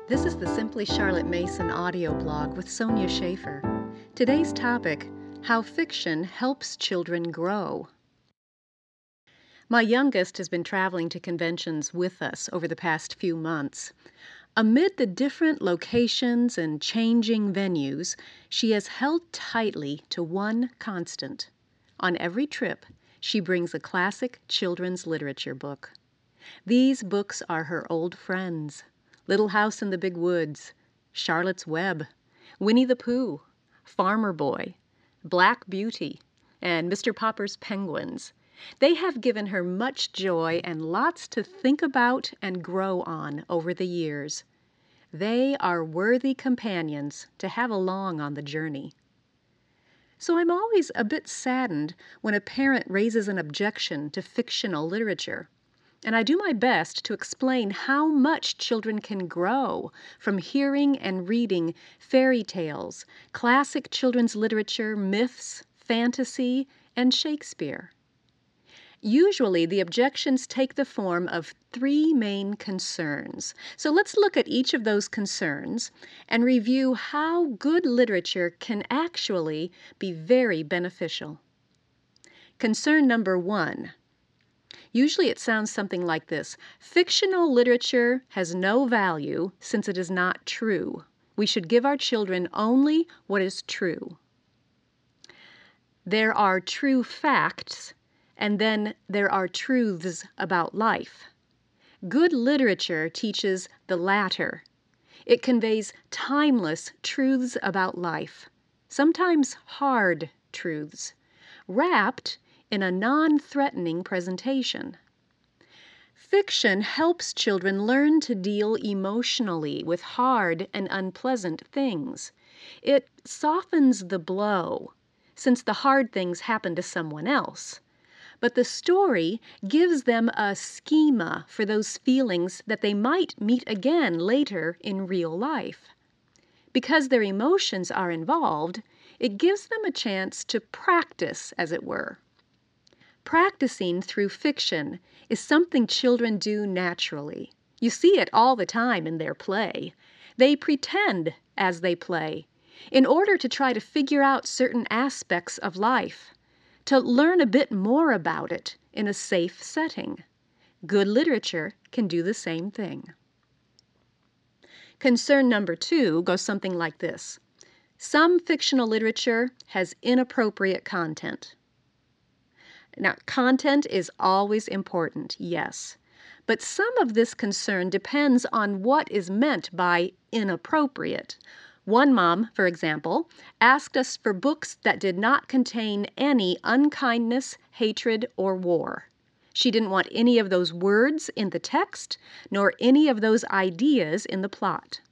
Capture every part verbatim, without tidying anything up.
This is the Simply Charlotte Mason audio blog with Sonia Schaefer. Today's topic, how fiction helps children grow. My youngest has been traveling to conventions with us over the past few months. Amid the different locations and changing venues, she has held tightly to one constant. On every trip, she brings a classic children's literature book. These books are her old friends. Little House in the Big Woods, Charlotte's Web, Winnie the Pooh, Farmer Boy, Black Beauty, and Mister Popper's Penguins. They have given her much joy and lots to think about and grow on over the years. They are worthy companions to have along on the journey. So I'm always a bit saddened when a parent raises an objection to fictional literature. And I do my best to explain how much children can grow from hearing and reading fairy tales, classic children's literature, myths, fantasy, and Shakespeare. Usually, the objections take the form of three main concerns. So let's look at each of those concerns and review how good literature can actually be very beneficial. Concern number one. Usually it sounds something like this. Fictional literature has no value since it is not true. We should give our children only what is true. There are true facts, and then there are truths about life. Good literature teaches the latter. It conveys timeless truths about life, sometimes hard truths, wrapped in a non-threatening presentation. Fiction helps children learn to deal emotionally with hard and unpleasant things. It softens the blow, since the hard things happen to someone else. But the story gives them a schema for those feelings that they might meet again later in real life. Because their emotions are involved, it gives them a chance to practice, as it were. Practicing through fiction is something children do naturally. You see it all the time in their play. They pretend as they play in order to try to figure out certain aspects of life, to learn a bit more about it in a safe setting. Good literature can do the same thing. Concern number two goes something like this. Some fictional literature has inappropriate content. Now, content is always important, yes, but some of this concern depends on what is meant by inappropriate. One mom, for example, asked us for books that did not contain any unkindness, hatred, or war. She didn't want any of those words in the text, nor any of those ideas in the plot.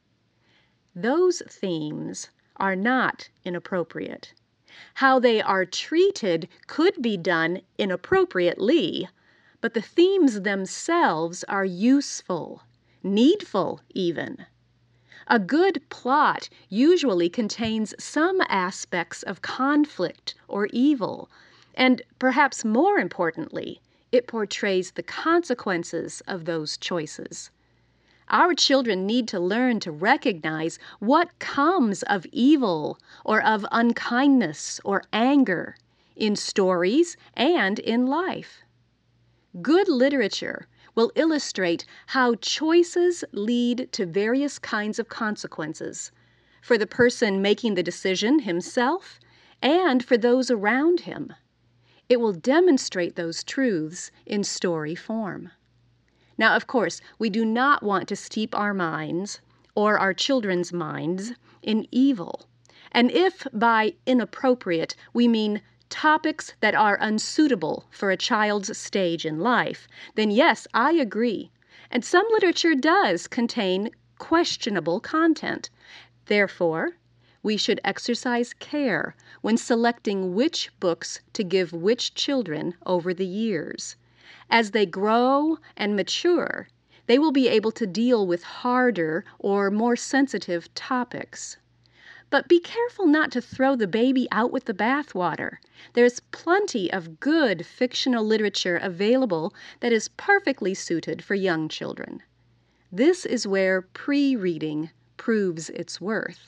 Those themes are not inappropriate. How they are treated could be done inappropriately, but the themes themselves are useful, needful even. A good plot usually contains some aspects of conflict or evil, and perhaps more importantly, it portrays the consequences of those choices. Our children need to learn to recognize what comes of evil or of unkindness or anger in stories and in life. Good literature will illustrate how choices lead to various kinds of consequences for the person making the decision himself and for those around him. It will demonstrate those truths in story form. Now, of course, we do not want to steep our minds or our children's minds in evil. And if by inappropriate we mean topics that are unsuitable for a child's stage in life, then yes, I agree. And some literature does contain questionable content. Therefore, we should exercise care when selecting which books to give which children over the years. As they grow and mature, they will be able to deal with harder or more sensitive topics. But be careful not to throw the baby out with the bathwater. There's plenty of good fictional literature available that is perfectly suited for young children. This is where pre-reading proves its worth.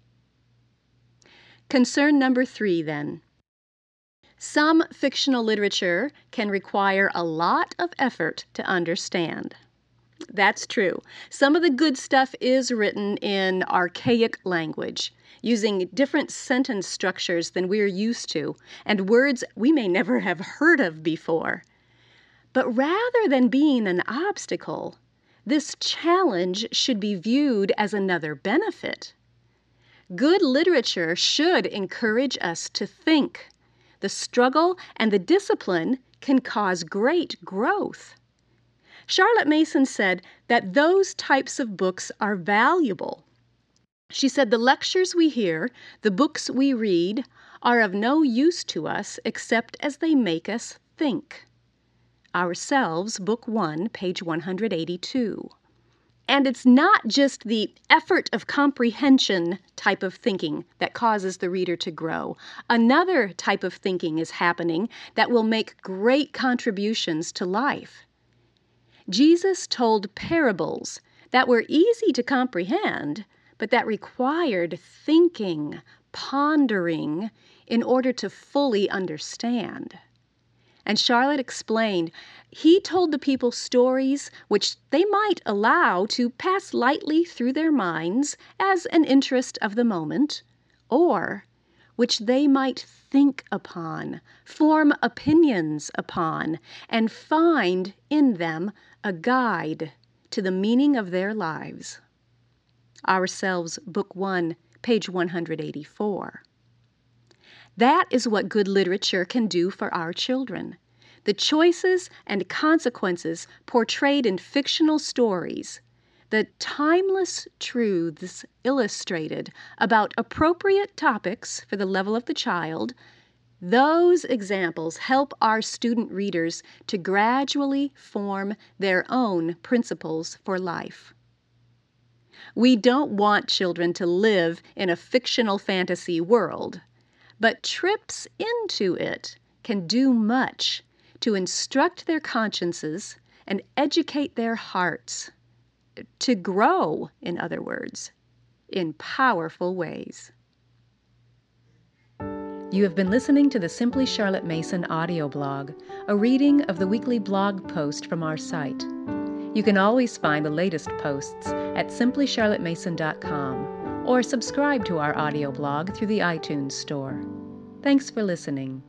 Concern number three, then. Some fictional literature can require a lot of effort to understand. That's true. Some of the good stuff is written in archaic language, using different sentence structures than we're used to, and words we may never have heard of before. But rather than being an obstacle, this challenge should be viewed as another benefit. Good literature should encourage us to think. The struggle and the discipline can cause great growth. Charlotte Mason said that those types of books are valuable. She said the lectures we hear, the books we read, are of no use to us except as they make us think. Ourselves, Book one, page one hundred eighty-two. And it's not just the effort of comprehension type of thinking that causes the reader to grow. Another type of thinking is happening that will make great contributions to life. Jesus told parables that were easy to comprehend, but that required thinking, pondering, in order to fully understand. And Charlotte explained, he told the people stories which they might allow to pass lightly through their minds as an interest of the moment, or which they might think upon, form opinions upon, and find in them a guide to the meaning of their lives. Ourselves, Book one, page one hundred eighty-four. That is what good literature can do for our children. The choices and consequences portrayed in fictional stories, the timeless truths illustrated about appropriate topics for the level of the child, those examples help our student readers to gradually form their own principles for life. We don't want children to live in a fictional fantasy world, but trips into it can do much to instruct their consciences and educate their hearts, to grow, in other words, in powerful ways. You have been listening to the Simply Charlotte Mason audio blog, a reading of the weekly blog post from our site. You can always find the latest posts at simply charlotte mason dot com or subscribe to our audio blog through the iTunes Store. Thanks for listening.